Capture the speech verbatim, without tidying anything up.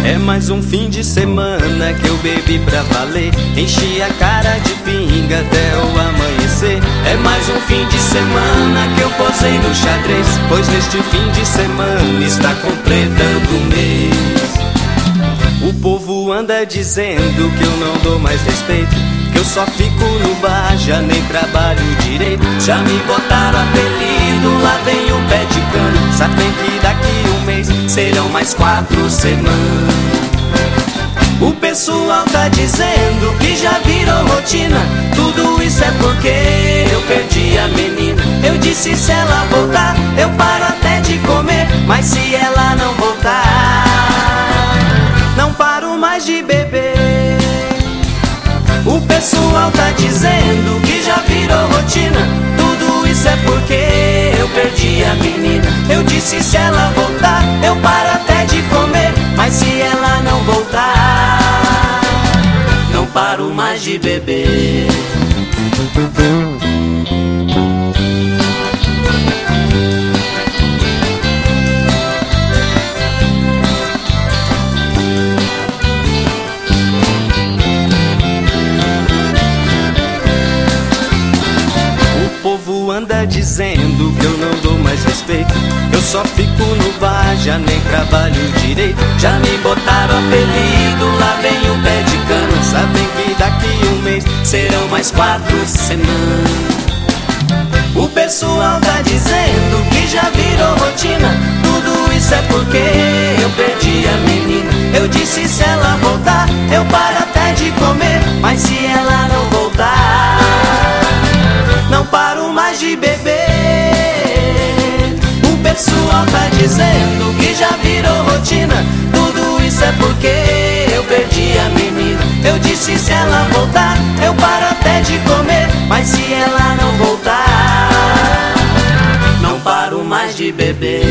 É mais um fim de semana que eu bebi pra valer. Enchi a cara de pinga até o amanhecer. É mais um fim de semana que eu posei no xadrez, pois neste fim de semana está completando um mês. O povo anda dizendo que eu não dou mais respeito, que eu só fico no bar, já nem trabalho direito. Já me botaram apelido, lá vem o pé de cano. Sabem que daqui um mês serão mais quatro semanas. O pessoal tá dizendo que já virou rotina. Tudo isso é porque eu perdi a menina. Eu disse, se ela voltar, eu paro até de comer. Mas se ela não voltar, não paro mais de beber. O pessoal tá dizendo que já virou rotina. Tudo isso é porque eu perdi a menina. Eu disse, se ela voltar, eu paro até de comer. Mas se ela não voltar, não paro mais de beber. O povo anda dizendo que eu não dou mais respeito, eu só fico no bar, já nem trabalho direito. Já me botaram apelido, lá vem o pé de cano. Sabem que daqui um mês serão mais quatro semanas. O pessoal tá dizendo que já virou rotina. Tudo isso é porque eu perdi a menina. Eu disse, se ela voltar, eu paro até de comer. Mas se ela não voltar, não paro mais de beber. O pessoal tá dizendo que já virou rotina. Tudo isso é porque eu perdi a menina. Eu disse, se ela voltar, eu paro até de comer. Mas se ela não voltar, não paro mais de beber.